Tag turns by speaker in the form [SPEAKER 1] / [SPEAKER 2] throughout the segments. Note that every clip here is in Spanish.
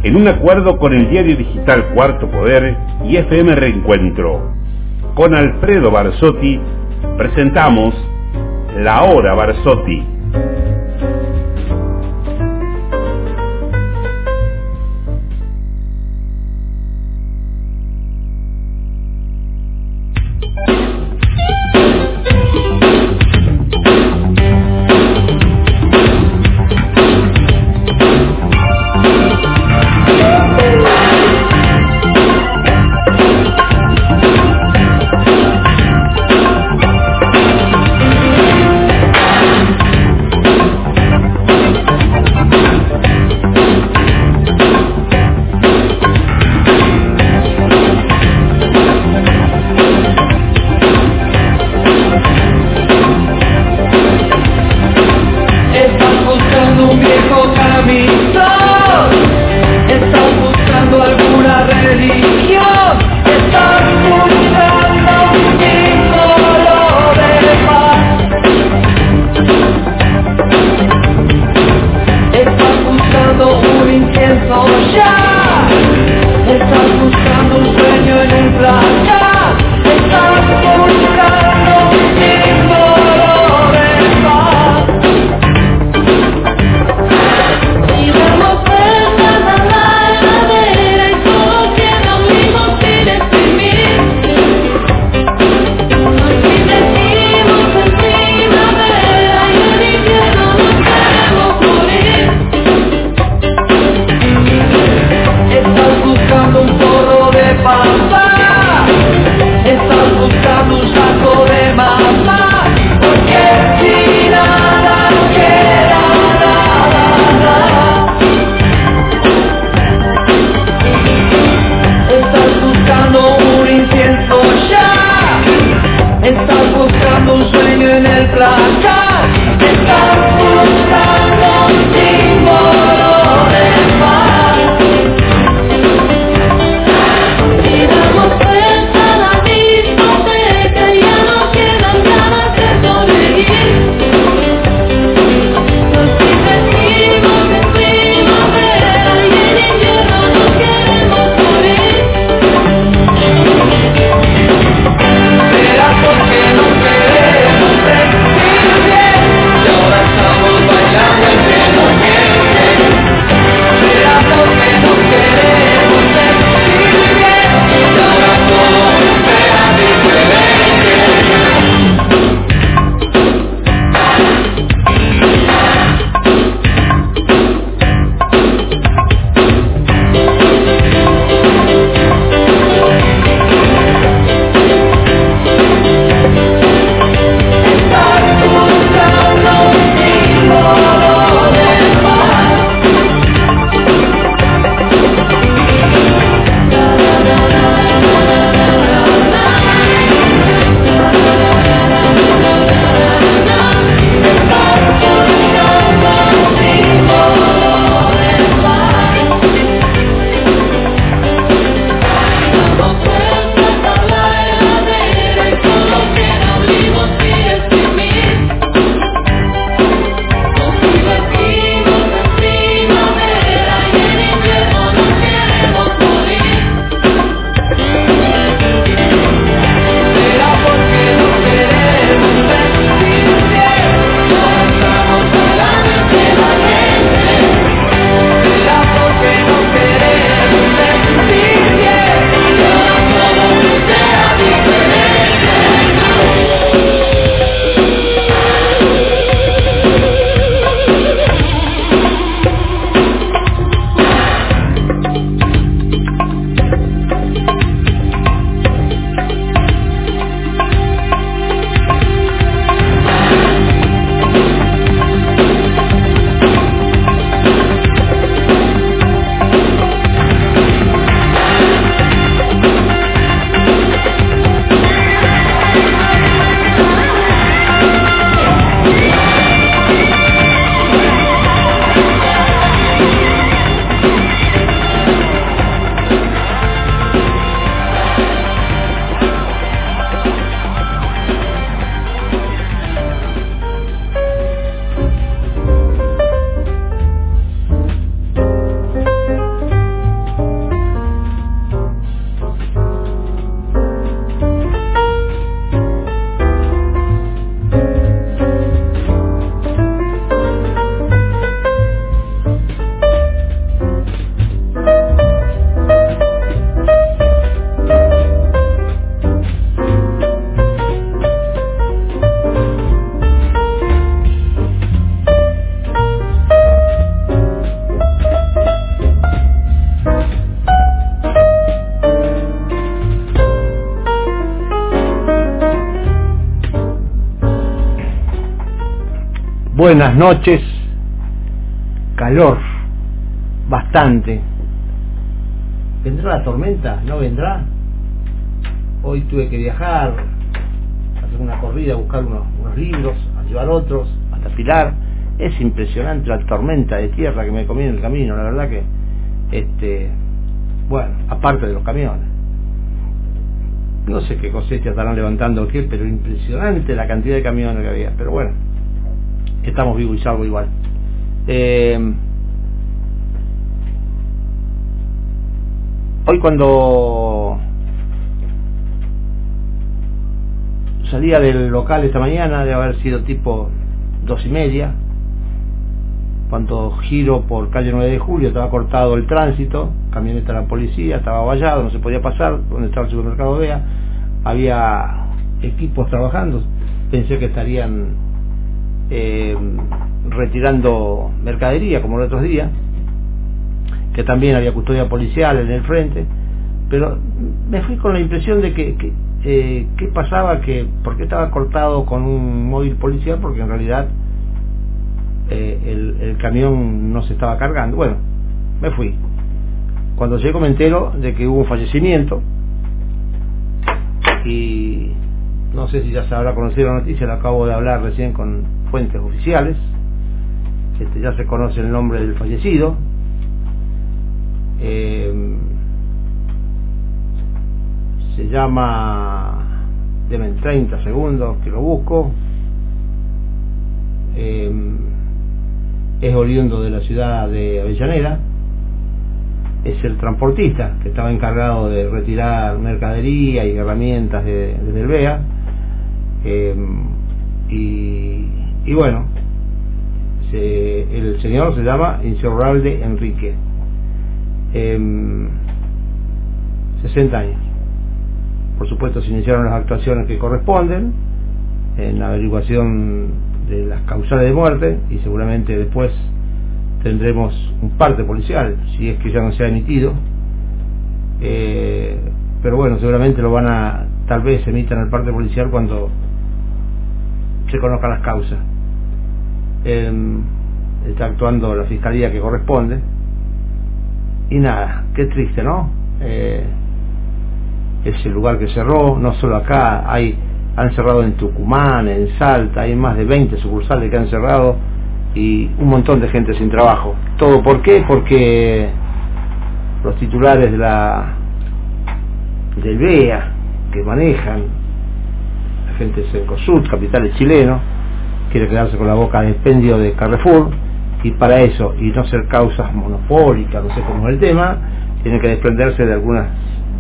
[SPEAKER 1] en un acuerdo con el diario digital Cuarto Poder y FM Reencuentro. Con Alfredo Barsotti presentamos La Hora Barsotti.
[SPEAKER 2] buenas noches. Calor, bastante. ¿Vendrá la tormenta? ¿No vendrá? Hoy tuve que viajar, hacer una corrida, buscar unos libros, a llevar otros, hasta Pilar. Es impresionante la tormenta de tierra que me comí en el camino, la verdad que, bueno, aparte de los camiones. No sé qué cosecha estarán levantando o qué, pero impresionante la cantidad de camiones que había. Pero bueno, estamos vivos y salvos igual. Hoy cuando salía del local esta mañana, debe haber sido tipo 2:30, cuando giro por calle 9 de Julio, estaba cortado el tránsito, camioneta de la policía, estaba vallado, no se podía pasar, donde estaba el supermercado Bea, había equipos trabajando, pensé que estarían retirando mercadería como los otros días, que también había custodia policial en el frente, pero me fui con la impresión de que qué pasaba, por qué estaba cortado con un móvil policial, porque en realidad el camión no se estaba cargando. Bueno, me fui. Cuando llego me entero de que hubo un fallecimiento, y no sé si ya se habrá conocido la noticia, lo acabo de hablar recién con fuentes oficiales. Ya se conoce el nombre del fallecido. Se llama, deben 30 segundos que lo busco, es oriundo de la ciudad de Avellaneda, es el transportista que estaba encargado de retirar mercadería y herramientas desde el Bea, y bueno, el señor se llama Insaurralde Enrique, 60 años. Por supuesto se iniciaron las actuaciones que corresponden en la averiguación de las causales de muerte, y seguramente después tendremos un parte policial, si es que ya no se ha emitido, pero bueno, seguramente lo van a, tal vez emitan el parte policial cuando se conozcan las causas. Está actuando la fiscalía que corresponde, y nada, qué triste, ¿no? Ese lugar que cerró, no solo acá, han cerrado en Tucumán, en Salta, hay más de 20 sucursales que han cerrado, y un montón de gente sin trabajo. ¿Todo por qué? Porque los titulares del BEA, que manejan, la gente de Cencosud, capitales chilenos, quiere quedarse con la boca de expendio de Carrefour, y para eso, y no ser causas monopólicas, no sé cómo es el tema, tiene que desprenderse de algunas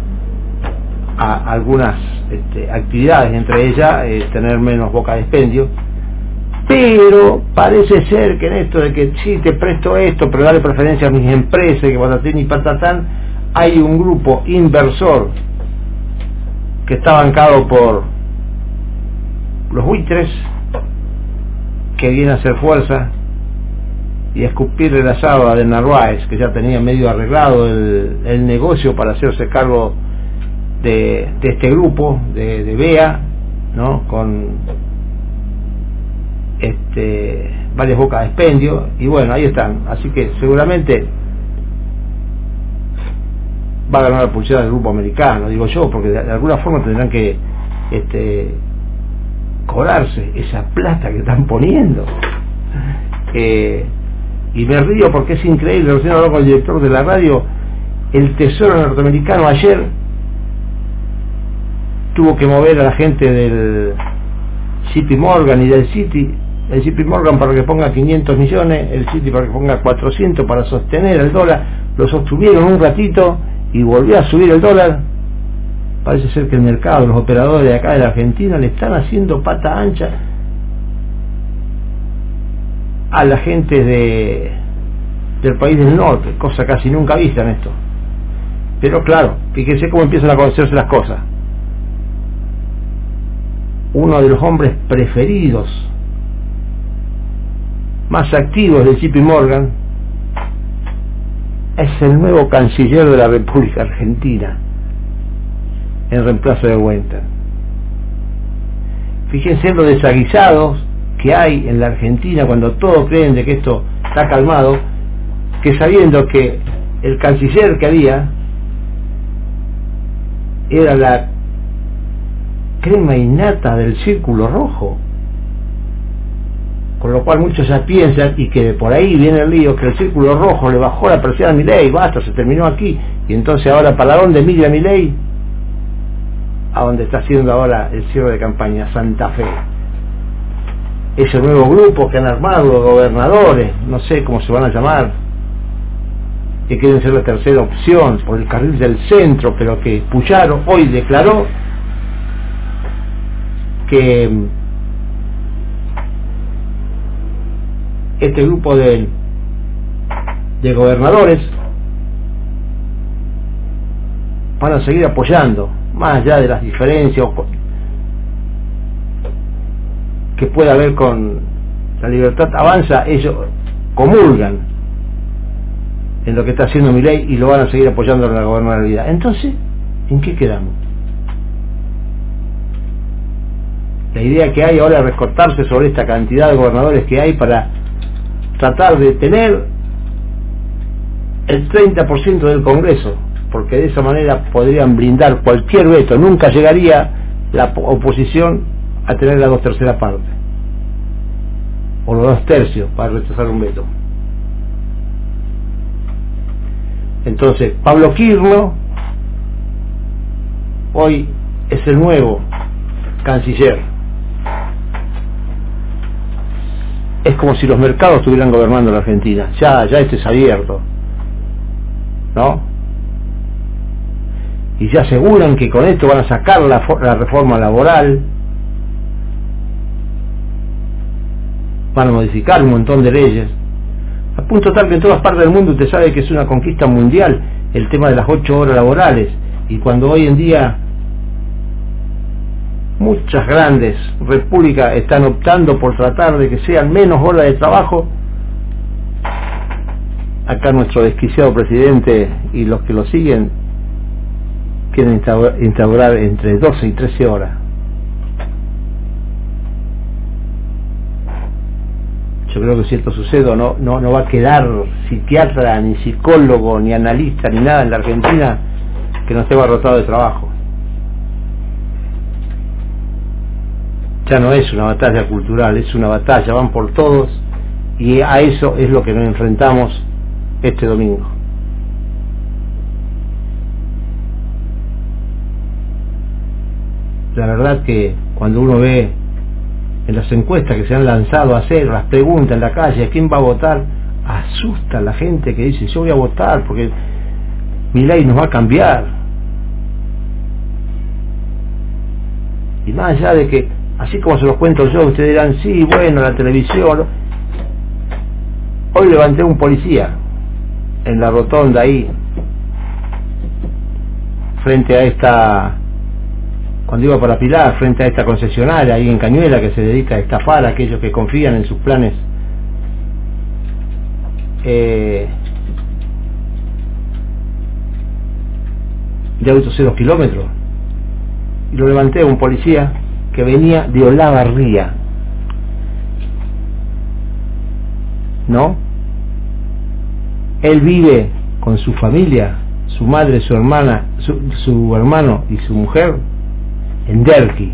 [SPEAKER 2] actividades, entre ellas tener menos boca de expendio. Pero parece ser que en esto de que sí, te presto esto, pero dale preferencia a mis empresas, que patatín y patatán, hay un grupo inversor que está bancado por los buitres, que viene a hacer fuerza y a escupirle la sábana de Narváez, que ya tenía medio arreglado el negocio para hacerse cargo de este grupo de BEA, ¿no? Con varias bocas de expendio, y bueno, ahí están. Así que seguramente va a ganar la pulsera del grupo americano, digo yo, porque de alguna forma tendrán que cobrarse esa plata que están poniendo. Y me río porque es increíble. Recién hablaba con el director de la radio. El Tesoro norteamericano ayer tuvo que mover a la gente del JP Morgan y del Citi, el JP Morgan para que ponga 500 millones, el Citi para que ponga 400 para sostener el dólar. Lo sostuvieron un ratito y volvió a subir el dólar. Parece ser que el mercado, los operadores de acá de la Argentina le están haciendo pata ancha a la gente del país del norte, cosa casi nunca vista en esto. Pero claro, fíjense cómo empiezan a conocerse las cosas. Uno de los hombres preferidos, más activos de JP Morgan, es el nuevo canciller de la República Argentina, en reemplazo de Weinstein. Fíjense lo desaguisados que hay en la Argentina cuando todos creen de que esto está calmado, que sabiendo que el canciller que había era la crema innata del Círculo Rojo, con lo cual muchos ya piensan, y que por ahí viene el lío, que el Círculo Rojo le bajó la presión a Milei, basta, se terminó aquí, y entonces ahora ¿para dónde migra Milei? A donde está haciendo ahora el cierre de campaña, Santa Fe. Ese nuevo grupo que han armado los gobernadores, no sé cómo se van a llamar, que quieren ser la tercera opción por el carril del centro, pero que Puyaro hoy declaró que este grupo de gobernadores van a seguir apoyando, más allá de las diferencias que pueda haber con la Libertad Avanza. Ellos comulgan en lo que está haciendo Milei y lo van a seguir apoyando en la gobernabilidad. Entonces, ¿en qué quedamos? La idea que hay ahora es recortarse sobre esta cantidad de gobernadores que hay para tratar de tener el 30% del Congreso, porque de esa manera podrían blindar cualquier veto. Nunca llegaría la oposición a tener la 2/3 parte o los 2/3 para rechazar un veto. Entonces Pablo Kirno hoy es el nuevo canciller. Es como si los mercados estuvieran gobernando la Argentina. Ya esto es abierto, ¿no? Y ya aseguran que con esto van a sacar la reforma laboral, van a modificar un montón de leyes, a punto tal que en todas partes del mundo usted sabe que es una conquista mundial el tema de las 8 horas laborales. Y cuando hoy en día muchas grandes repúblicas están optando por tratar de que sean menos horas de trabajo, acá nuestro desquiciado presidente y los que lo siguen quieren instaurar entre 12 y 13 horas. Yo creo que si esto sucede no va a quedar psiquiatra, ni psicólogo, ni analista, ni nada en la Argentina que no esté abarrotado de trabajo. Ya no es una batalla cultural, es una batalla, van por todos, y a eso es lo que nos enfrentamos este domingo. La verdad que cuando uno ve en las encuestas que se han lanzado a hacer, las preguntas en la calle, ¿a quién va a votar?, asusta a la gente que dice, yo voy a votar porque Milei nos va a cambiar. Y más allá de que, así como se los cuento yo, ustedes dirán, sí, bueno, la televisión. Hoy levanté un policía en la rotonda ahí, frente a esta, cuando iba para Pilar, frente a esta concesionaria ahí en Cañuela, que se dedica a estafar a aquellos que confían en sus planes de autos 0 kilómetros. Y lo levanté a un policía que venía de Olavarría, ¿no? Él vive con su familia, su madre, su hermana, su hermano y su mujer en Derqui.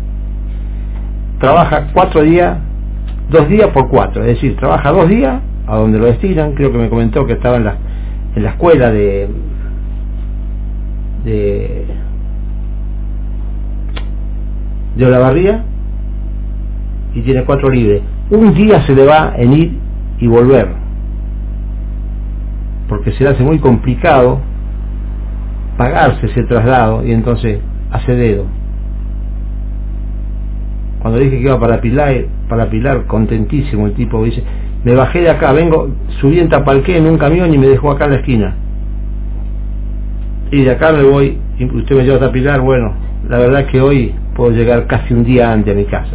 [SPEAKER 2] Trabaja 4 días, 2 días por 4, es decir, trabaja 2 días a donde lo destinan. Creo que me comentó que estaba en la escuela de Olavarría, y tiene 4 libres. Un día se le va en ir y volver, porque se le hace muy complicado pagarse ese traslado, y entonces hace dedo. Cuando dije que iba para Pilar, contentísimo el tipo, dice, me bajé de acá, subí en Tapalqué en un camión y me dejó acá en la esquina, y de acá me voy, y usted me lleva hasta Pilar. Bueno, la verdad es que hoy puedo llegar casi un día antes a mi casa.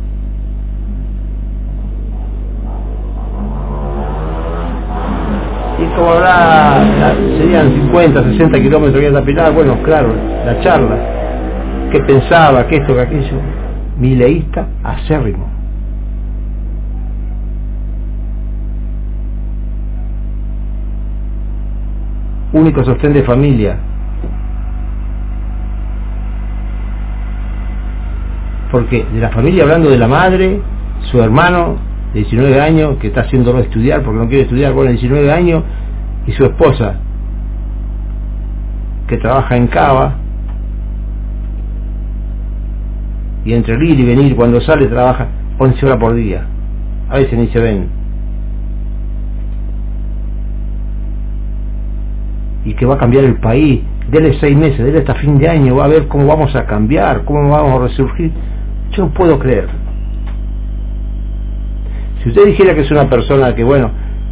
[SPEAKER 2] Y como serían 50, 60 kilómetros que hasta Pilar, bueno, claro, la charla, qué pensaba, que esto, que aquello, mileísta acérrimo. único sostén de familia. Porque de la familia, hablando de la madre, su hermano de 19 años que está haciéndolo estudiar porque no quiere estudiar, bueno, 19 años, y su esposa que trabaja en Cava, y entre el ir y venir, cuando sale trabaja 11 horas por día, a veces ni se ven, y que va a cambiar el país, dele 6 meses, dele hasta fin de año, va a ver cómo vamos a cambiar, cómo vamos a resurgir. Yo no puedo creer. Si usted dijera que es una persona que, bueno,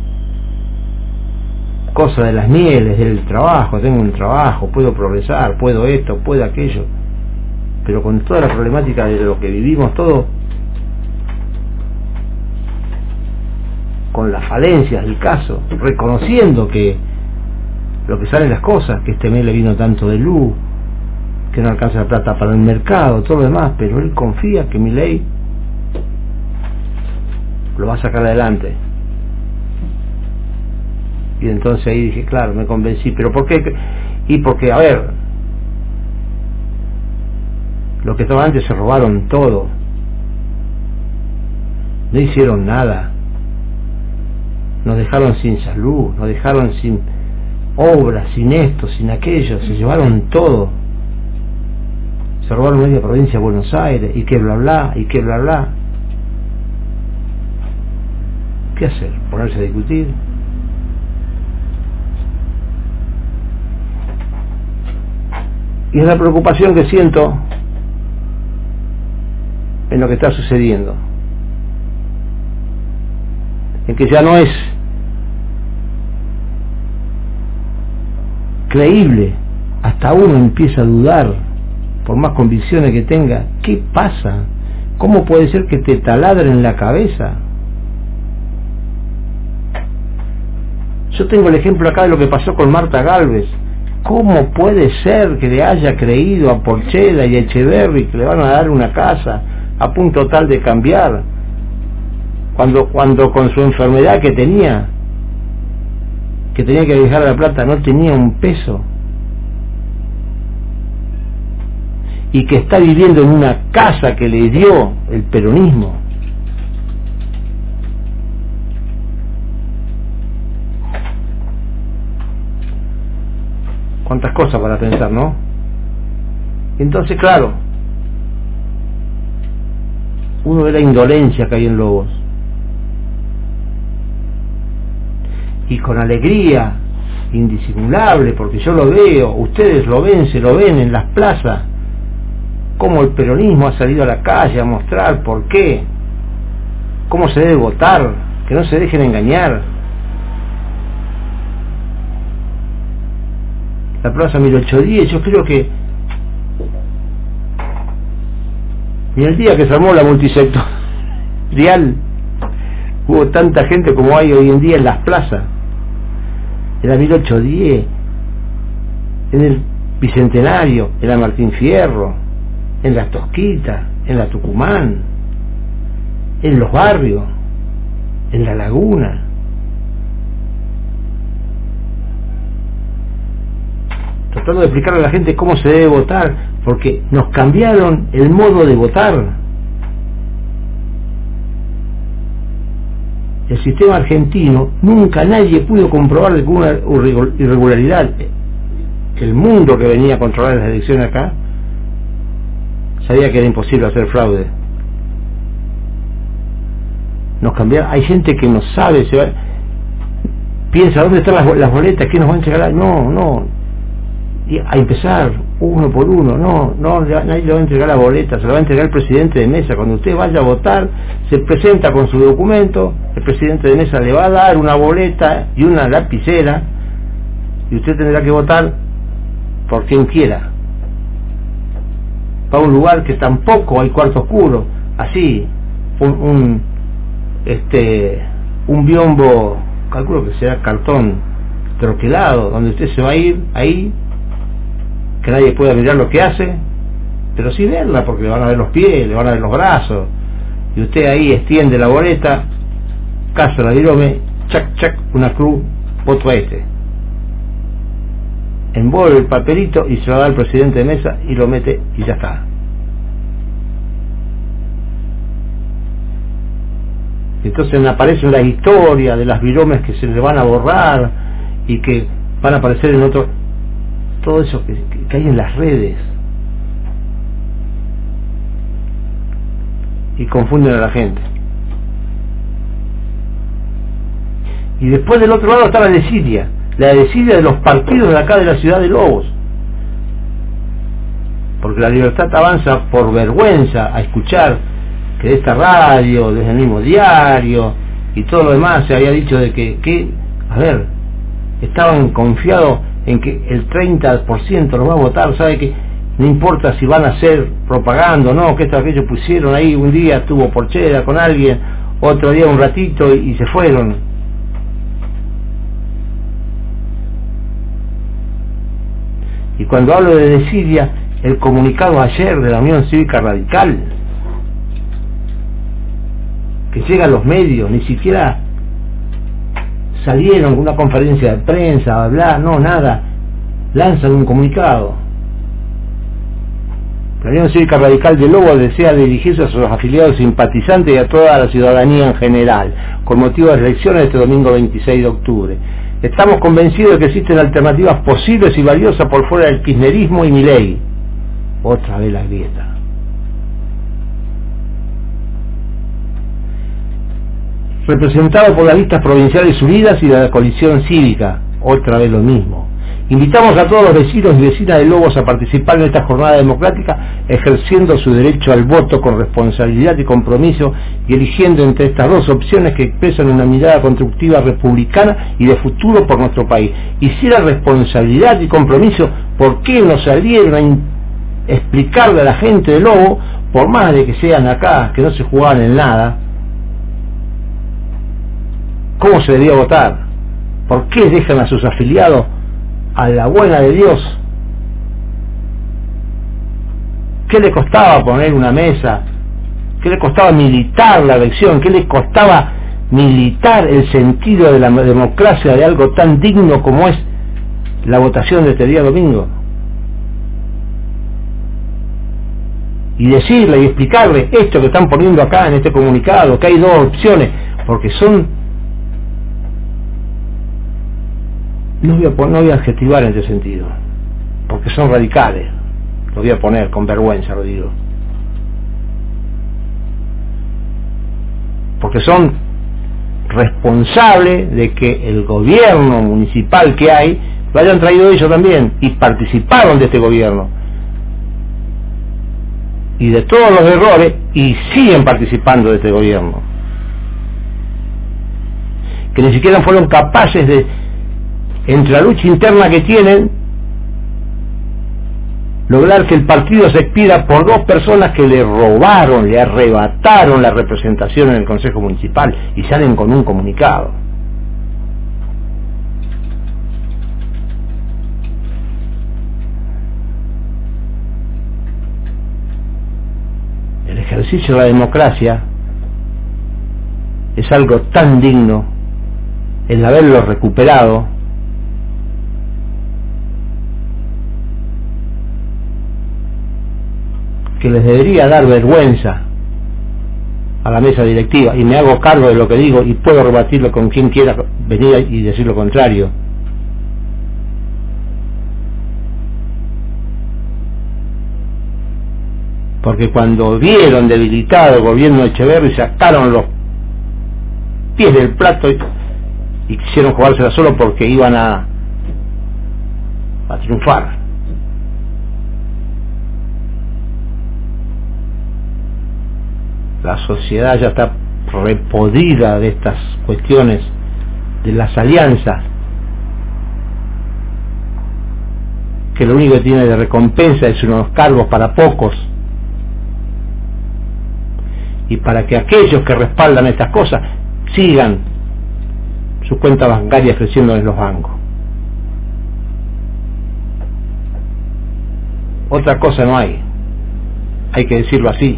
[SPEAKER 2] cosa de las mieles, del trabajo, tengo un trabajo, puedo progresar, puedo esto, puedo aquello, pero con toda la problemática de lo que vivimos todos, con las falencias del caso, reconociendo que lo que salen las cosas, que este mes le vino tanto de luz, que no alcanza la plata para el mercado, todo lo demás, pero él confía que Milei lo va a sacar adelante. Y entonces ahí dije, claro, me convencí. ¿Pero por qué? Y porque, a ver, los que estaban antes se robaron todo, no hicieron nada, nos dejaron sin salud, nos dejaron sin obras, sin esto, sin aquello, se llevaron todo, se robaron media provincia de Buenos Aires, y que bla bla, y que bla bla. ¿Qué hacer? ¿Ponerse a discutir? Y es la preocupación que siento en lo que está sucediendo, en que ya no es creíble, hasta uno empieza a dudar, por más convicciones que tenga. ¿Qué pasa? ¿Cómo puede ser que te taladren la cabeza? Yo tengo el ejemplo acá de lo que pasó con Marta Gálvez. ¿Cómo puede ser que le haya creído a Porchela y a Echeverri que le van a dar una casa a punto tal de cambiar, cuando con su enfermedad que tenía que dejar La Plata no tenía un peso, y que está viviendo en una casa que le dio el peronismo? Cuántas cosas para pensar, ¿no? Entonces, claro, uno ve la indolencia que hay en Lobos, y con alegría indisimulable, porque yo lo veo, ustedes lo ven, se lo ven en las plazas, cómo el peronismo ha salido a la calle a mostrar por qué, cómo se debe votar, que no se dejen engañar. La plaza 1810, yo creo que ni el día que se armó la multisectorial hubo tanta gente como hay hoy en día en las plazas. En la 1810, en el Bicentenario, en la Martín Fierro, en las Tosquitas, en la Tucumán, en los barrios, en la Laguna. Tratando de explicarle a la gente cómo se debe votar, porque nos cambiaron el modo de votar. El sistema argentino, nunca nadie pudo comprobar ninguna irregularidad. El mundo que venía a controlar las elecciones acá sabía que era imposible hacer fraude. Nos cambiaron. Hay gente que no sabe, piensa dónde están las boletas, quién nos va a entregar. No. Y a empezar uno por uno, nadie le va a entregar la boleta, se la va a entregar el presidente de mesa. Cuando usted vaya a votar, se presenta con su documento, el presidente de mesa le va a dar una boleta y una lapicera, y usted tendrá que votar por quien quiera. Va a un lugar que tampoco hay cuarto oscuro, así, un biombo, calculo que será cartón troquelado, donde usted se va a ir ahí, que nadie pueda mirar lo que hace, pero sí verla, porque le van a ver los pies, le van a ver los brazos, y usted ahí extiende la boleta, caso la virome, chac, una cruz, voto a este. envuelve el papelito y se lo da al presidente de mesa y lo mete y ya está. Entonces aparecen las historias de las viromes que se le van a borrar y que van a aparecer en otro, todo eso que hay en las redes, y confunden a la gente. Y después del otro lado está la desidia de los partidos de acá de la ciudad de Lobos, porque La Libertad Avanza, por vergüenza a escuchar que de esta radio, desde el mismo diario y todo lo demás, se había dicho de que a ver, estaban confiados en que el 30% los va a votar, sabe que no importa si van a hacer propaganda o no, que esto que ellos pusieron ahí, un día estuvo Porchera con alguien, otro día un ratito y se fueron. Y cuando hablo de desidia, el comunicado ayer de la Unión Cívica Radical, que llega a los medios, ni siquiera salieron con una conferencia de prensa, bla, no, nada, lanzan un comunicado. La Unión Cívica Radical de Lobos desea dirigirse a sus afiliados simpatizantes y a toda la ciudadanía en general, con motivo de las elecciones de este domingo 26 de octubre. Estamos convencidos de que existen alternativas posibles y valiosas por fuera del kirchnerismo y Milei. Otra vez la grieta. Representado por las listas provinciales unidas y la coalición cívica, otra vez lo mismo. Invitamos a todos los vecinos y vecinas de Lobos a participar en esta jornada democrática, ejerciendo su derecho al voto con responsabilidad y compromiso y eligiendo entre estas dos opciones que expresan una mirada constructiva republicana y de futuro por nuestro país. Y si era responsabilidad y compromiso, ¿por qué no salieron a explicarle a la gente de Lobo, por más de que sean acá, que no se jugaban en nada, cómo se debía votar? ¿Por qué dejan a sus afiliados a la buena de Dios? ¿Qué le costaba poner una mesa? ¿Qué le costaba militar la elección? ¿Qué le costaba militar el sentido de la democracia, de algo tan digno como es la votación de este día domingo? Y decirle y explicarle esto que están poniendo acá en este comunicado, que hay dos opciones, porque son... No voy a adjetivar en ese sentido, porque son radicales, lo voy a poner con vergüenza, lo digo, porque son responsables de que el gobierno municipal que hay lo hayan traído ellos también y participaron de este gobierno y de todos los errores y siguen participando de este gobierno, que ni siquiera fueron capaces de, entre la lucha interna que tienen, lograr que el partido se expida por dos personas que le robaron, le arrebataron la representación en el Consejo Municipal y salen con un comunicado. El ejercicio de la democracia es algo tan digno, el haberlo recuperado, que les debería dar vergüenza a la mesa directiva, y me hago cargo de lo que digo y puedo rebatirlo con quien quiera venir y decir lo contrario. Porque cuando vieron debilitado el gobierno de Echeverri, sacaron los pies del plato y quisieron jugársela solo porque iban a triunfar. La sociedad ya está repodrida de estas cuestiones de las alianzas, que lo único que tiene de recompensa es unos cargos para pocos, y para que aquellos que respaldan estas cosas sigan sus cuentas bancarias creciendo en los bancos. Otra cosa no hay que decirlo así.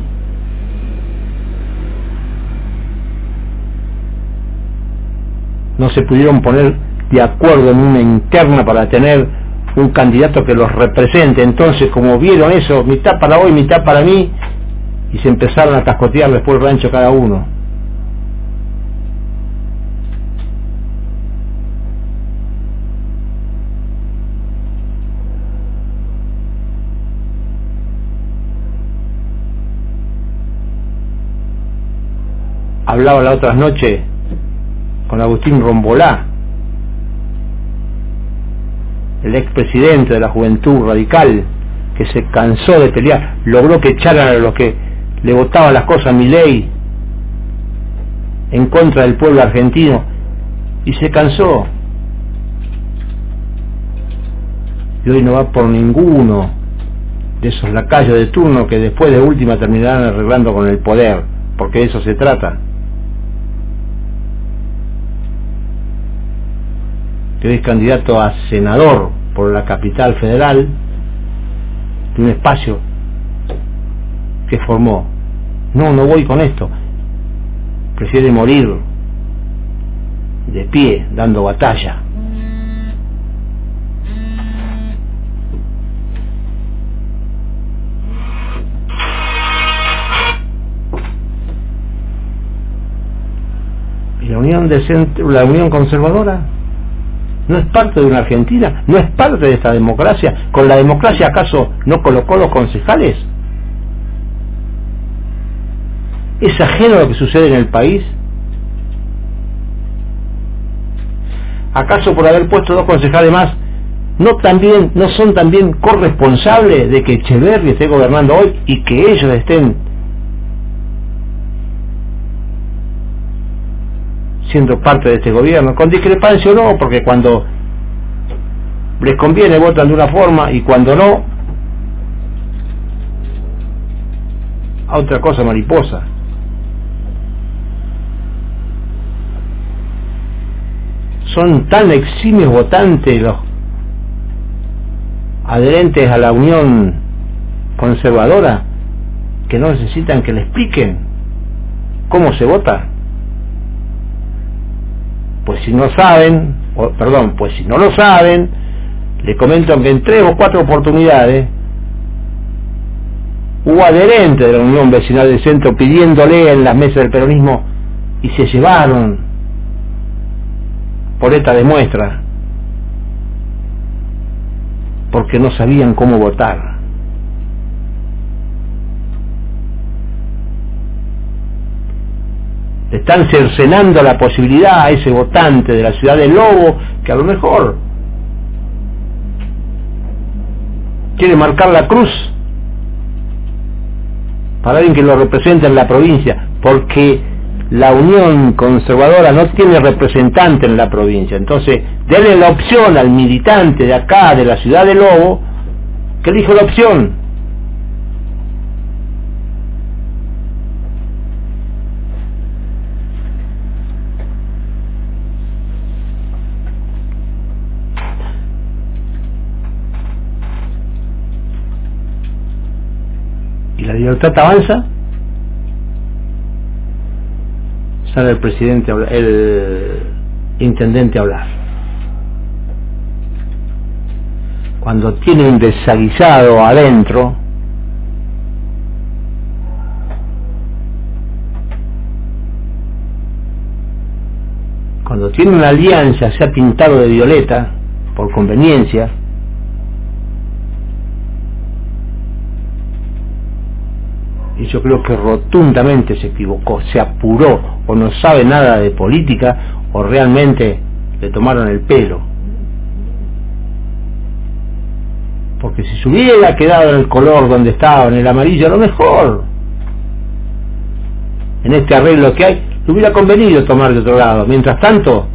[SPEAKER 2] No se pudieron poner de acuerdo en una interna para tener un candidato que los represente. Entonces, como vieron eso, mitad para hoy, mitad para mí, y se empezaron a cascotear después el rancho cada uno. Hablaba la otra noche con Agustín Rombolá, el expresidente de la Juventud Radical, que se cansó de pelear, logró que echaran a los que le votaban las cosas a Milei en contra del pueblo argentino, y se cansó, y hoy no va por ninguno de esos lacayos de turno que después de última terminarán arreglando con el poder, porque de eso se trata. Que hoy es candidato a senador por la capital federal de un espacio que formó. No voy con esto, prefiere morir de pie dando batalla. ¿Y la Unión Conservadora no es parte de una Argentina? ¿No es parte de esta democracia? ¿Con la democracia acaso no colocó los concejales? ¿Es ajeno a lo que sucede en el país? ¿Acaso por haber puesto 2 concejales más no son también corresponsables de que Echeverri esté gobernando hoy y que ellos estén siendo parte de este gobierno? Con discrepancia o no, porque cuando les conviene votan de una forma y cuando no, a otra cosa mariposa. Son tan eximios votantes los adherentes a la Unión Conservadora que no necesitan que le expliquen cómo se vota. Pues si no saben, pues si no lo saben, les comento que en 3 o 4 oportunidades hubo adherentes de la Unión Vecinal del Centro pidiéndole en las mesas del peronismo y se llevaron por esta demuestra porque no sabían cómo votar. Le están cercenando la posibilidad a ese votante de la ciudad del Lobo que a lo mejor quiere marcar la cruz para alguien que lo represente en la provincia, porque la Unión Conservadora no tiene representante en la provincia. Entonces, denle la opción al militante de acá, de la ciudad del Lobo, que elijo la opción. ¿Y la libertad avanza? Sale el presidente, el intendente a hablar. Cuando tiene un desaguisado adentro, cuando tiene una alianza, se ha pintado de violeta por conveniencia, y yo creo que rotundamente se equivocó, se apuró, o no sabe nada de política, o realmente le tomaron el pelo. Porque si se hubiera quedado en el color donde estaba, en el amarillo, a lo mejor en este arreglo que hay, le hubiera convenido tomar de otro lado. Mientras tanto,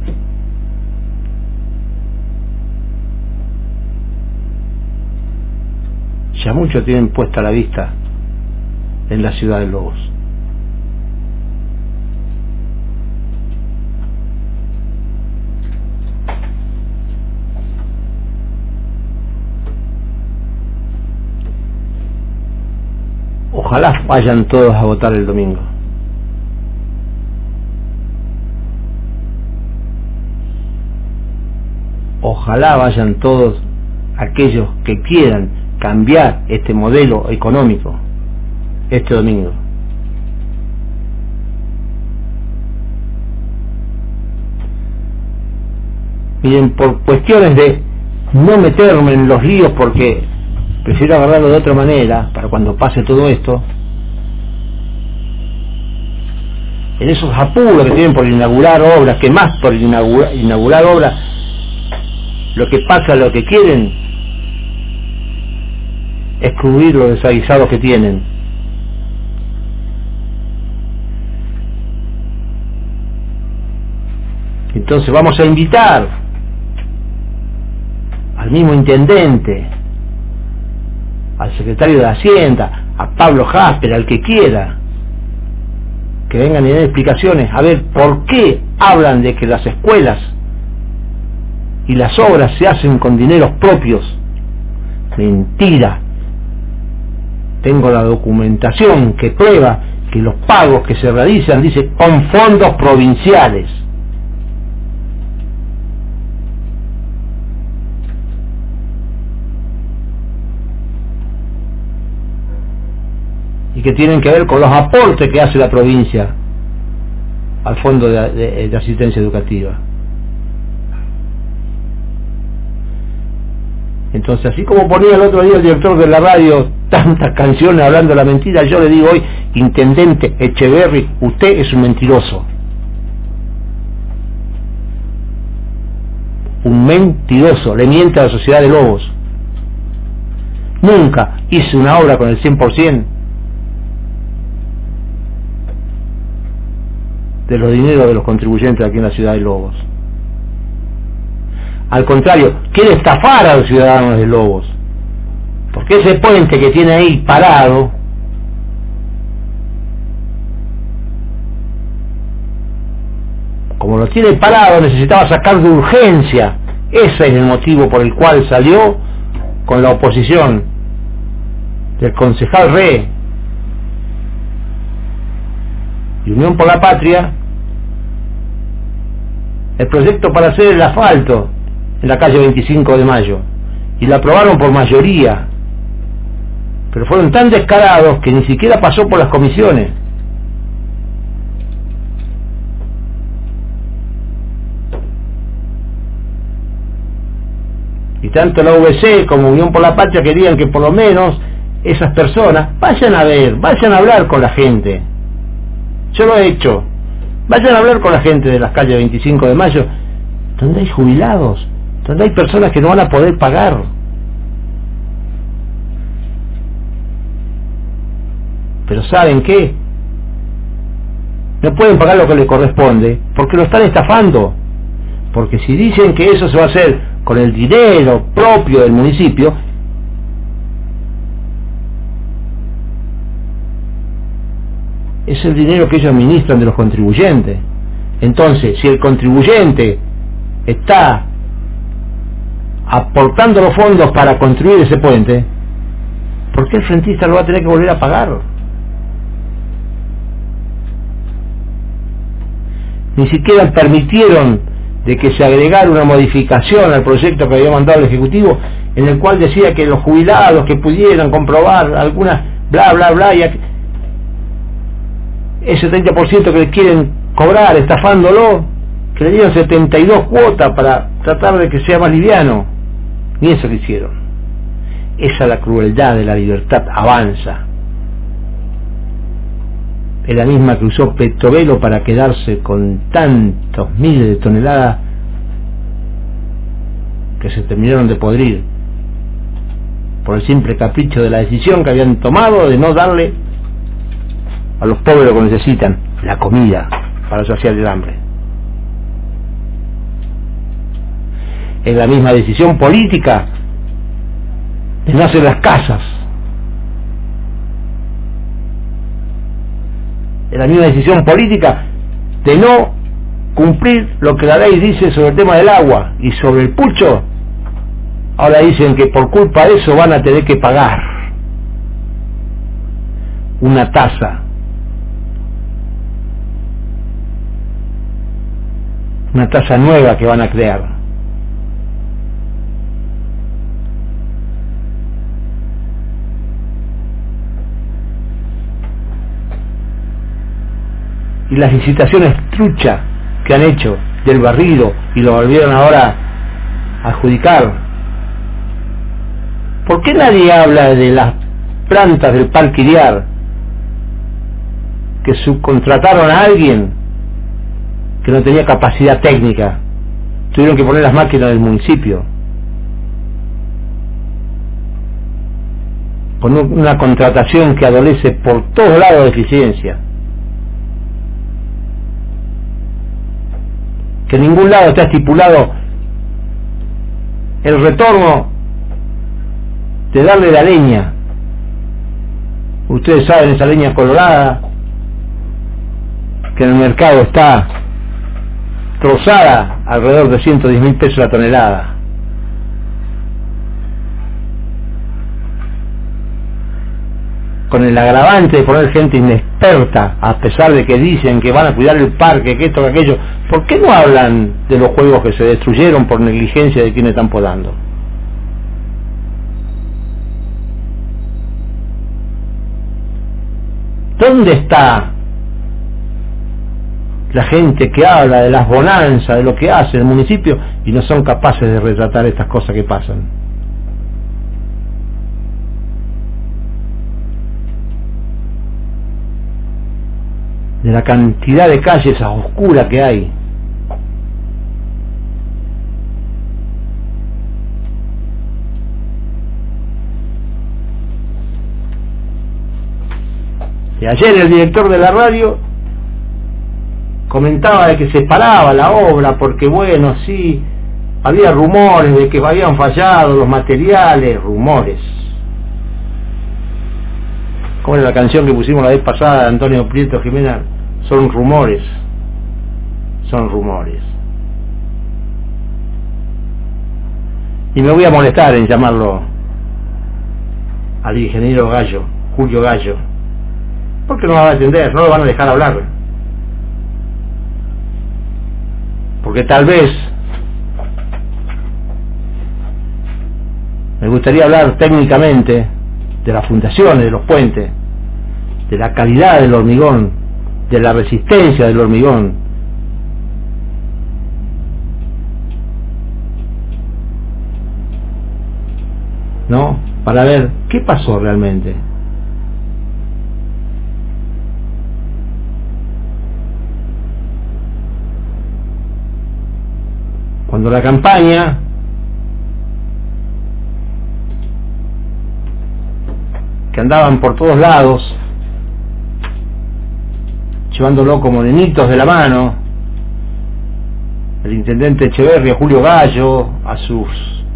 [SPEAKER 2] ya muchos tienen puesta la vista en la ciudad de Lobos. Ojalá vayan todos a votar el domingo. Ojalá vayan todos aquellos que quieran cambiar este modelo económico este domingo. Miren, por cuestiones de no meterme en los líos, porque prefiero agarrarlo de otra manera para cuando pase todo esto, en esos apuros que tienen por inaugurar obras, que más por inaugurar obras, lo que pasa, lo que quieren es cubrir los desaguisados que tienen. Entonces vamos a invitar al mismo intendente, al secretario de Hacienda, a Pablo Jasper, al que quiera, que vengan y den explicaciones, a ver por qué hablan de que las escuelas y las obras se hacen con dineros propios. Mentira. Tengo la documentación que prueba que los pagos que se realizan, dice, con fondos provinciales. Y que tienen que ver con los aportes que hace la provincia al fondo de asistencia educativa. Entonces, así como ponía el otro día el director de la radio tantas canciones hablando de la mentira, yo le digo hoy, intendente Echeverri, usted es un mentiroso. Un mentiroso, le miente a la sociedad de Lobos. Nunca hice una obra con el 100% de los dineros de los contribuyentes aquí en la ciudad de Lobos. Al contrario, quiere estafar a los ciudadanos de Lobos, porque ese puente que tiene ahí parado, como lo tiene parado, necesitaba sacar de urgencia. Ese es el motivo por el cual salió con la oposición del concejal Re y Unión por la Patria el proyecto para hacer el asfalto en la calle 25 de Mayo, y lo aprobaron por mayoría, pero fueron tan descarados que ni siquiera pasó por las comisiones. Y tanto la UBC como Unión por la Patria querían que por lo menos esas personas vayan a ver, vayan a hablar con la gente. Yo lo he hecho. Vayan a hablar con la gente de las calles 25 de Mayo, donde hay jubilados, donde hay personas que no van a poder pagar. Pero ¿saben qué? No pueden pagar lo que les corresponde, porque lo están estafando. Porque si dicen que eso se va a hacer con el dinero propio del municipio, es el dinero que ellos administran de los contribuyentes. Entonces, si el contribuyente está aportando los fondos para construir ese puente, ¿por qué el frentista lo va a tener que volver a pagar? Ni siquiera permitieron de que se agregara una modificación al proyecto que había mandado el Ejecutivo, en el cual decía que los jubilados que pudieran comprobar algunas bla bla bla, y ese 30% que le quieren cobrar estafándolo, que le dieron 72 cuotas para tratar de que sea más liviano, ni eso lo hicieron. Esa es la crueldad de la libertad avanza. Es la misma que usó Petrovelo para quedarse con tantos miles de toneladas que se terminaron de podrir por el simple capricho de la decisión que habían tomado de no darle a los pobres lo que necesitan, la comida para saciar el hambre. Es la misma decisión política de no hacer las casas. Es la misma decisión política de no cumplir lo que la ley dice sobre el tema del agua, y sobre el pucho ahora dicen que por culpa de eso van a tener que pagar una tasa, una tasa nueva que van a crear. las licitaciones trucha que han hecho del barrido y lo volvieron ahora a adjudicar. ¿Por qué nadie habla de las plantas del Parque Iriar que subcontrataron a alguien que no tenía capacidad técnica? Tuvieron que poner las máquinas del municipio con una contratación que adolece por todos lados de eficiencia, que en ningún lado está estipulado el retorno de darle la leña. Ustedes saben, esa leña colorada que en el mercado está trozada alrededor de 110.000 pesos la tonelada. Con el agravante de poner gente inexperta, a pesar de que dicen que van a cuidar el parque, que esto, que aquello. ¿Por qué no hablan de los juegos que se destruyeron por negligencia de quienes están podando? ¿Dónde está la gente que habla de las bonanzas, de lo que hace el municipio, y no son capaces de retratar estas cosas que pasan? De la cantidad de calles a oscuras que hay. Y ayer el director de la radio comentaba de que se paraba la obra porque, bueno, sí, había rumores de que habían fallado los materiales, rumores. ¿Cómo era la canción que pusimos la vez pasada de Antonio Prieto Jimena? Son rumores, son rumores. Y me voy a molestar en llamarlo al ingeniero Gallo, Julio Gallo, porque no lo van a atender, no lo van a dejar hablar. Porque tal vez me gustaría hablar técnicamente de las fundaciones, de los puentes, de la calidad del hormigón, de la resistencia del hormigón. ¿No? Para ver qué pasó realmente. Cuando la campaña que andaban por todos lados llevándolo como nenitos de la mano, el intendente Echeverri, Julio Gallo, a sus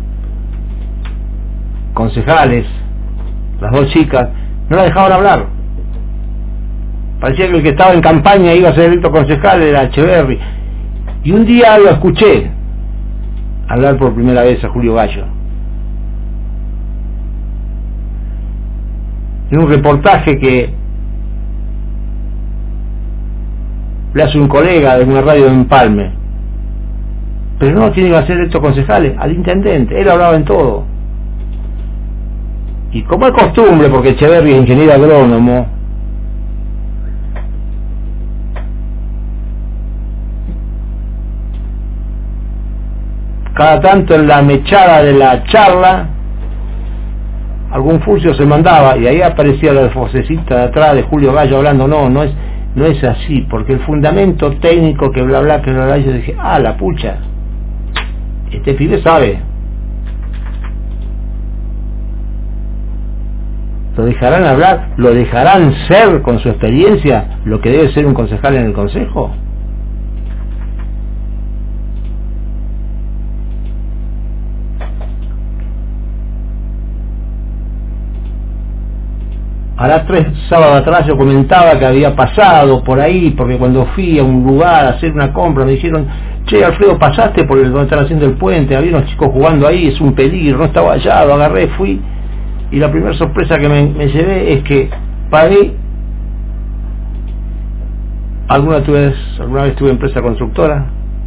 [SPEAKER 2] concejales, las dos chicas, no la dejaban hablar. Parecía que el que estaba en campaña iba a ser electo concejal era Echeverri. Y un día lo escuché hablar por primera vez a Julio Gallo en un reportaje que le hace un colega de una radio de Empalme. Pero no tienen que hacer estos concejales, al intendente, él hablaba en todo. Y como es costumbre, porque Echeverri es ingeniero agrónomo, cada tanto en la mechada de la charla algún furcio se mandaba y ahí aparecía la vocecita de atrás de Julio Gallo hablando. No es así, porque el fundamento técnico que bla bla, yo dije, la pucha, este pibe sabe. ¿Lo dejarán hablar? ¿Lo dejarán ser con su experiencia lo que debe ser un concejal en el consejo? Ahora 3 sábados atrás yo comentaba que había pasado por ahí, porque cuando fui a un lugar a hacer una compra me dijeron, che Alfredo, pasaste por donde están haciendo el puente, había unos chicos jugando ahí, es un peligro, no estaba hallado, agarré, fui, y la primera sorpresa que me llevé es que para mí, alguna vez tuve empresa constructora,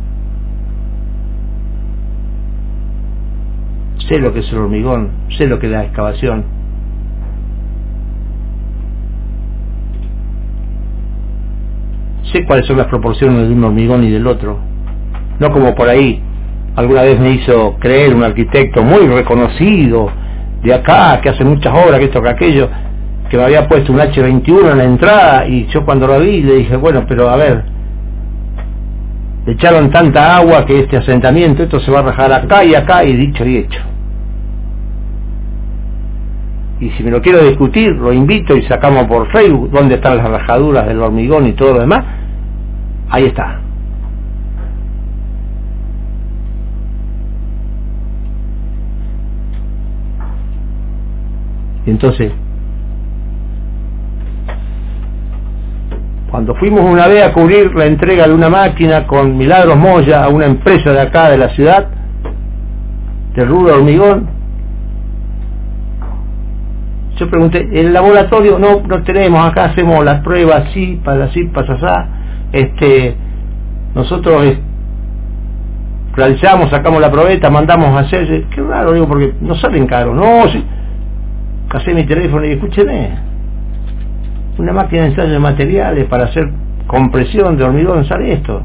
[SPEAKER 2] sé lo que es el hormigón, sé lo que es la excavación. sé cuáles son las proporciones de un hormigón y del otro. No como por ahí alguna vez me hizo creer un arquitecto muy reconocido de acá, que hace muchas obras, que esto, que aquello, que me había puesto un H21 en la entrada, y yo cuando lo vi le dije, bueno, pero a ver, le echaron tanta agua que este asentamiento, esto se va a rajar acá, y dicho y hecho. Y si me lo quiero discutir, lo invito y sacamos por Facebook dónde están las rajaduras del hormigón y todo lo demás. Ahí está. Y entonces, cuando fuimos una vez a cubrir la entrega de una máquina con Milagros Moya a una empresa de acá de la ciudad, del rubro hormigón, yo pregunté, ¿el laboratorio? No tenemos, acá hacemos las pruebas, sí, para así, para asá. Nosotros realizamos, sacamos la probeta, mandamos a hacer. Qué raro, digo, porque no salen caros. No, sí. Casé mi teléfono y escúcheme, una máquina de ensayo de materiales para hacer compresión de hormigón, sale esto.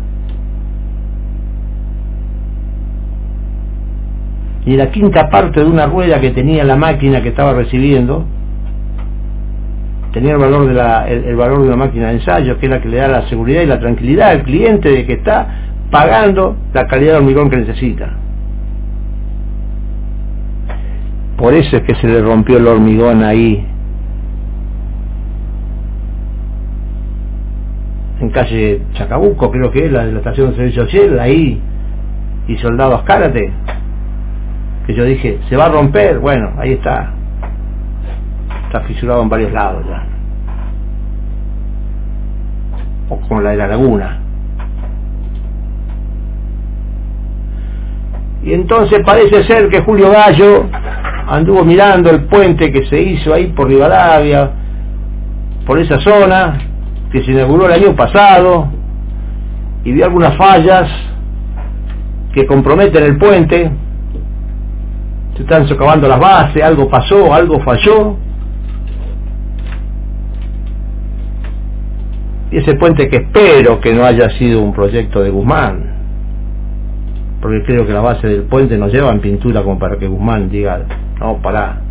[SPEAKER 2] Y la quinta parte de una rueda que tenía la máquina que estaba recibiendo tenía el valor de valor de una máquina de ensayo, que es la que le da la seguridad y la tranquilidad al cliente de que está pagando la calidad de hormigón que necesita. Por eso es que se le rompió el hormigón ahí en calle Chacabuco, creo que es la de la estación de servicio Shell, ahí, y Soldado Azcárate, que yo dije, se va a romper. Bueno, ahí está fisurado en varios lados ya, o como la de la Laguna. Y entonces parece ser que Julio Gallo anduvo mirando el puente que se hizo ahí por Rivadavia, por esa zona que se inauguró el año pasado, y vio algunas fallas que comprometen el puente. Se están socavando las bases, algo pasó, algo falló, y ese puente, que espero que no haya sido un proyecto de Guzmán, porque creo que la base del puente no lleva en pintura como para que Guzmán diga, no, pará.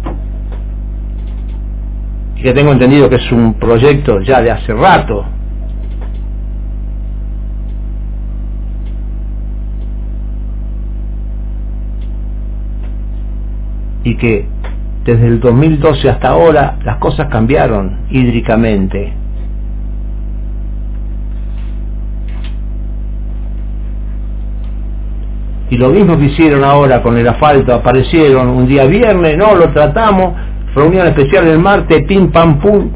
[SPEAKER 2] Y que tengo entendido que es un proyecto ya de hace rato. Y que desde el 2012 hasta ahora las cosas cambiaron hídricamente. Y lo mismo que hicieron ahora con el asfalto, aparecieron un día viernes, no, lo tratamos, reunión especial el martes, pim pam pum,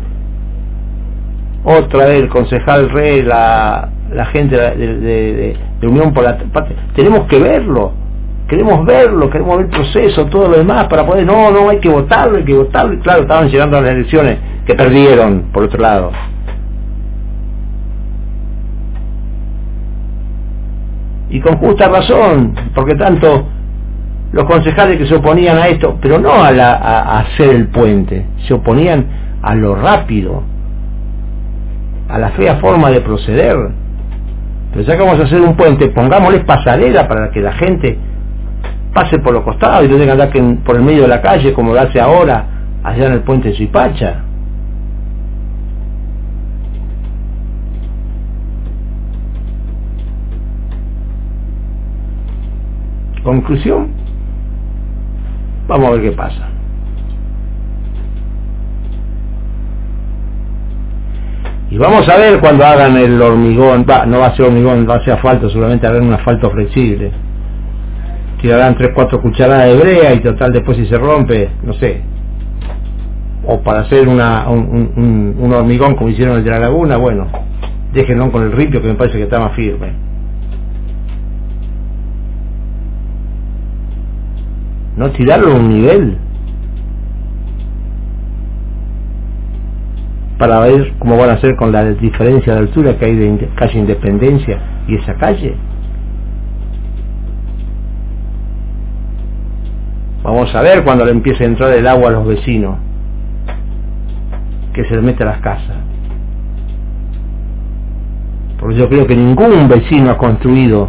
[SPEAKER 2] otra vez el concejal Rey, la gente de Unión por la Patria. Tenemos que verlo, queremos ver el proceso, todo lo demás, para poder, no, hay que votarlo, y claro, estaban llegando a las elecciones, que perdieron, por otro lado. Y con justa razón, porque tanto los concejales que se oponían a esto, pero no a hacer el puente, se oponían a lo rápido, a la fea forma de proceder. Pero ya que vamos a hacer un puente, pongámosle pasarela para que la gente pase por los costados y no tenga que andar por el medio de la calle como lo hace ahora allá en el puente de Suipacha. Conclusión, vamos a ver qué pasa. Y vamos a ver cuando hagan el hormigón, no va a ser hormigón, va a ser asfalto, seguramente harán un asfalto flexible. Tirarán 3-4 cucharadas de brea y total después si se rompe, no sé. O para hacer un hormigón como hicieron el de la Laguna, bueno, déjenlo con el ripio que me parece que está más firme. No tirarlo a un nivel para ver cómo van a hacer con la diferencia de altura que hay de calle Independencia y esa calle. Vamos a ver cuando le empiece a entrar el agua a los vecinos, que se le mete a las casas. porque yo creo que ningún vecino ha construido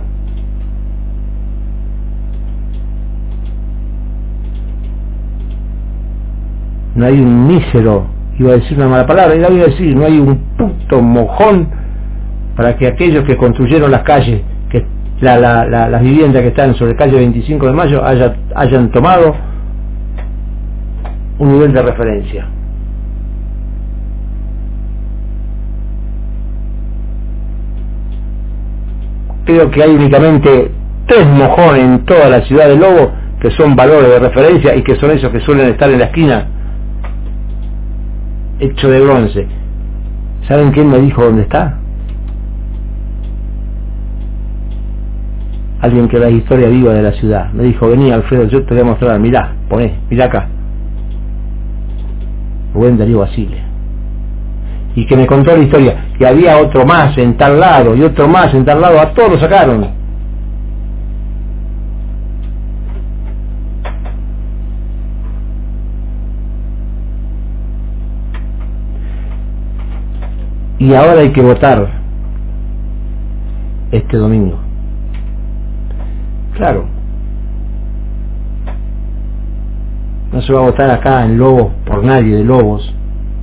[SPEAKER 2] no hay un mísero, iba a decir una mala palabra, iba a decir, no hay un puto mojón para que aquellos que construyeron las calles, que las viviendas que están sobre calle 25 de Mayo hayan tomado un nivel de referencia. Creo que hay únicamente 3 mojones en toda la ciudad de Lobo que son valores de referencia y que son esos que suelen estar en la esquina hecho de bronce. ¿Saben quién me dijo dónde está? Alguien que da historia viva de la ciudad. Me dijo, vení Alfredo, yo te voy a mostrar, mirá, mirá acá. Rubén Darío Basile. Y que me contó la historia, que había otro más en tal lado, y otro más en tal lado, a todos lo sacaron. Y ahora hay que votar este domingo. Claro, no se va a votar acá en Lobos por nadie de Lobos,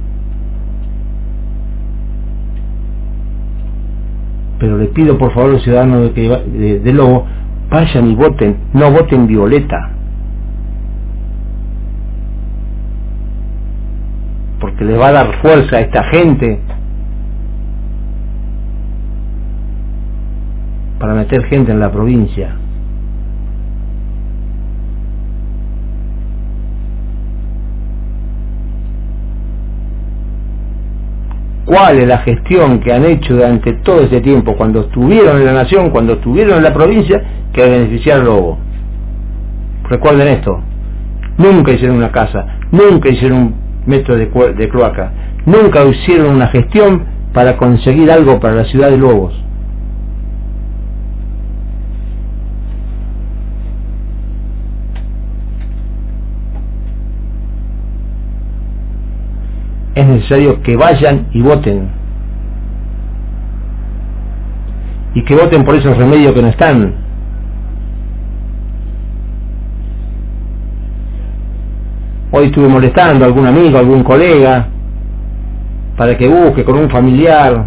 [SPEAKER 2] pero le pido por favor a los ciudadanos de Lobos, vayan y voten, no voten violeta, porque le va a dar fuerza a esta gente para meter gente en la provincia. ¿Cuál es la gestión que han hecho durante todo ese tiempo, cuando estuvieron en la nación, cuando estuvieron en la provincia, que beneficiar a Lobo? Recuerden esto, nunca hicieron una casa, nunca hicieron un metro de cloaca, nunca hicieron una gestión para conseguir algo para la ciudad de Lobos. Es necesario que vayan y voten, y que voten por esos remedios que no están. Hoy estuve molestando a algún amigo, a algún colega, para que busque con un familiar.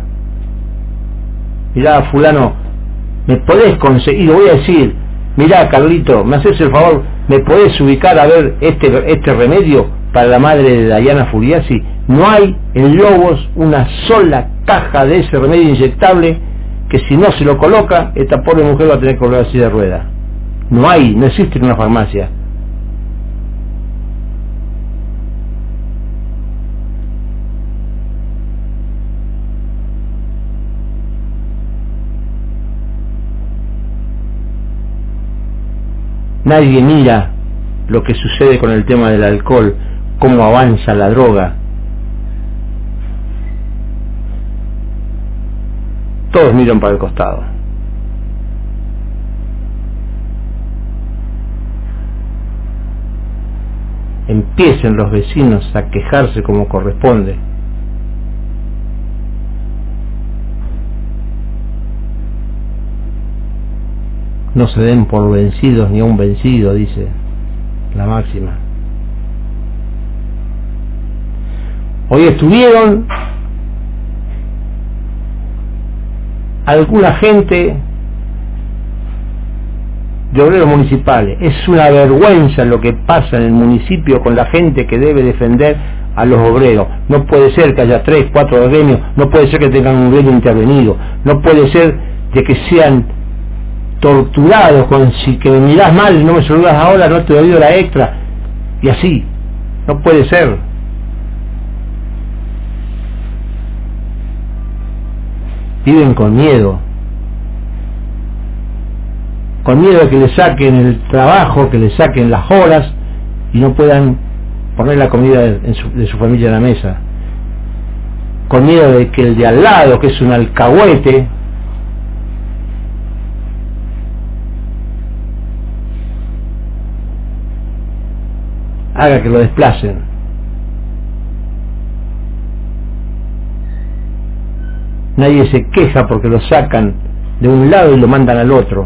[SPEAKER 2] Mirá, fulano, ¿me podés conseguir? Lo voy a decir, mirá, Carlito, ¿me haces el favor? ¿Me podés ubicar a ver este remedio para la madre de Dayana Furiasi? No hay en Lobos una sola caja de ese remedio inyectable que si no se lo coloca, esta pobre mujer va a tener que volver así de rueda. No hay, no existe en una farmacia. Nadie mira lo que sucede con el tema del alcohol, cómo avanza la droga. Todos miran para el costado. Empiecen los vecinos a quejarse como corresponde. No se den por vencidos ni a un vencido, dice la máxima. Hoy estuvieron alguna gente de obreros municipales. Es una vergüenza lo que pasa en el municipio con la gente que debe defender a los obreros. No puede ser que haya 3, 4 gremios, no puede ser que tengan un gremio intervenido, no puede ser de que sean torturados con si que me mirás mal y no me saludas ahora, no te doy la extra, y así. No puede ser. Viven con miedo de que le saquen el trabajo, que le saquen las horas y no puedan poner la comida de su familia en la mesa, con miedo de que el de al lado, que es un alcahuete, haga que lo desplacen. nadie se queja porque lo sacan de un lado y lo mandan al otro.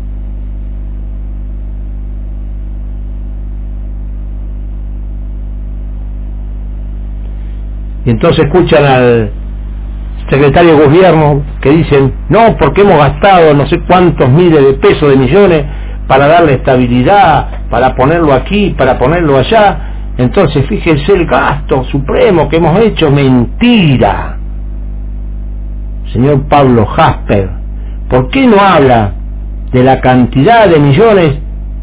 [SPEAKER 2] Y entonces escuchan al secretario de gobierno que dicen, no, porque hemos gastado no sé cuántos miles de pesos, de millones, para darle estabilidad, para ponerlo aquí, para ponerlo allá. Entonces fíjense el gasto supremo que hemos hecho. Mentira. Señor Pablo Jasper, ¿por qué no habla de la cantidad de millones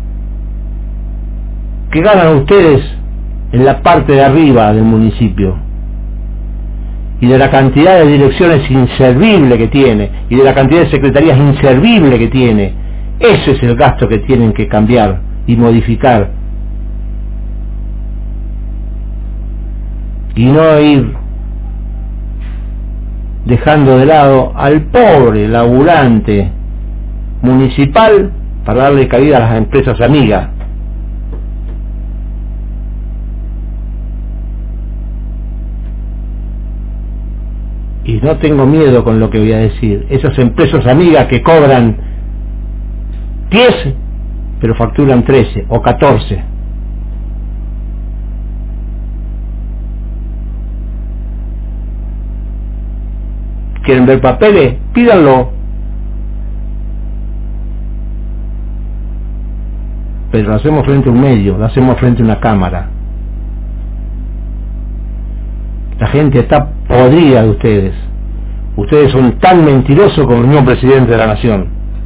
[SPEAKER 2] que ganan ustedes en la parte de arriba del municipio? Y de la cantidad de direcciones inservibles que tiene, y de la cantidad de secretarías inservibles que tiene. Ese es el gasto que tienen que cambiar y modificar. Y no ir dejando de lado al pobre laburante municipal para darle cabida a las empresas amigas. Y no tengo miedo con lo que voy a decir. Esas empresas amigas que cobran 10 pero facturan 13 o 14. ¿Quieren ver papeles? Pídanlo. Pero lo hacemos frente a un medio, lo hacemos frente a una cámara. La gente está podrida de ustedes. Ustedes son tan mentirosos como el mismo presidente de la nación,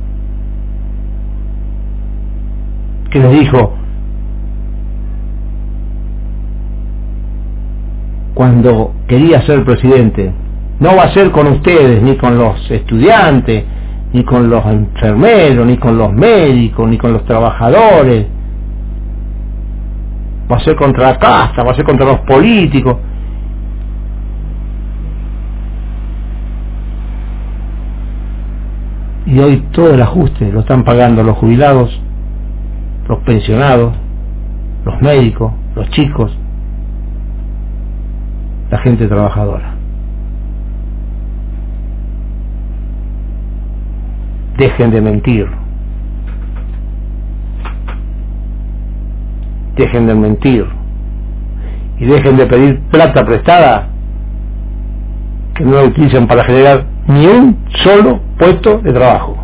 [SPEAKER 2] que les dijo cuando quería ser presidente, no va a ser con ustedes, ni con los estudiantes, ni con los enfermeros, ni con los médicos, ni con los trabajadores. Va a ser contra la casta, va a ser contra los políticos. Y hoy todo el ajuste lo están pagando los jubilados, los pensionados, los médicos, los chicos, la gente trabajadora. Dejen de mentir. Dejen de mentir. Y dejen de pedir plata prestada que no la utilizan para generar ni un solo puesto de trabajo.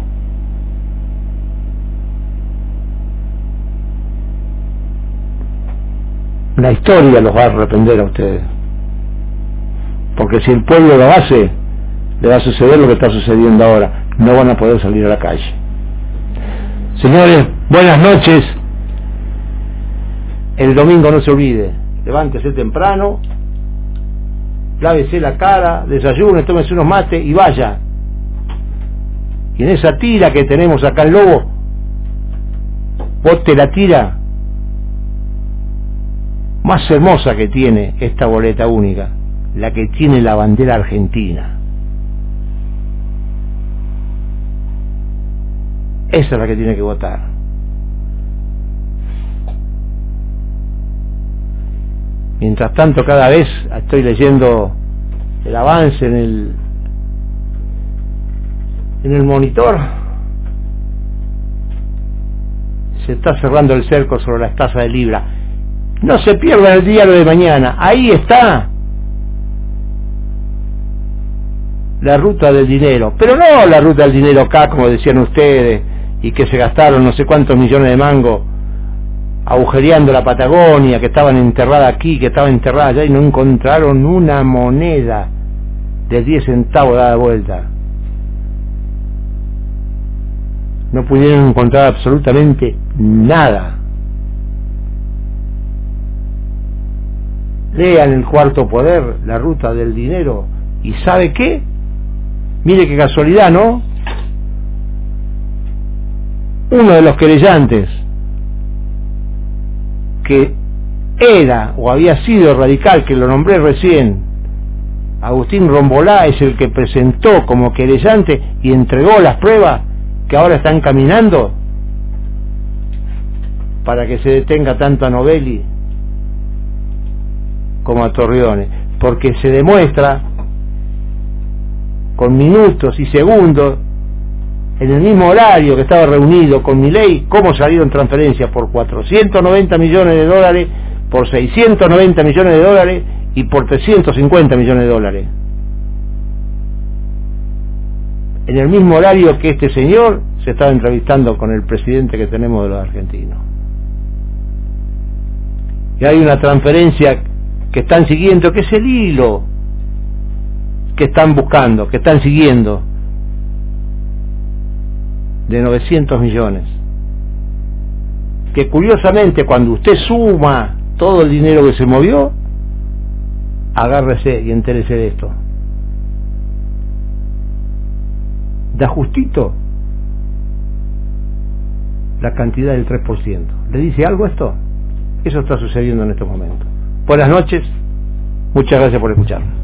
[SPEAKER 2] La historia los va a arrepender a ustedes. Porque si el pueblo lo hace, le va a suceder lo que está sucediendo ahora. No van a poder salir a la calle. Señores, buenas noches. El domingo no se olvide, levántese temprano, lávese la cara, desayune, tómese unos mates y vaya. Y en esa tira que tenemos acá en Lobo, bote la tira más hermosa que tiene esta boleta única, la que tiene la bandera argentina. Esa es la que tiene que votar. Mientras tanto, cada vez estoy leyendo el avance en el monitor. Se está cerrando el cerco sobre la estafa de Libra. No se pierda el diario de mañana. Ahí está la ruta del dinero. Pero no la ruta del dinero acá, como decían ustedes, y que se gastaron no sé cuántos millones de mangos agujereando la Patagonia, que estaban enterradas aquí, que estaban enterradas allá, y no encontraron una moneda de 10 centavos dada vuelta. No pudieron encontrar absolutamente nada. Lean El Cuarto Poder, la ruta del dinero, y ¿sabe qué? Mire qué casualidad, ¿no? Uno de los querellantes, que era o había sido radical, que lo nombré recién, Agustín Rombolá, es el que presentó como querellante y entregó las pruebas que ahora están caminando para que se detenga tanto a Novelli como a Torrione, porque se demuestra con minutos y segundos, en el mismo horario que estaba reunido con Milei, cómo salieron transferencias por 490 millones de dólares, por 690 millones de dólares y por 350 millones de dólares. En el mismo horario que este señor se estaba entrevistando con el presidente que tenemos de los argentinos. Y hay una transferencia que están siguiendo, que es el hilo que están buscando, que están siguiendo, de 900 millones, que curiosamente cuando usted suma todo el dinero que se movió, agárrese y entérese de esto, da justito la cantidad del 3%. ¿Le dice algo esto? Eso está sucediendo en estos momentos. Buenas noches, muchas gracias por escucharnos.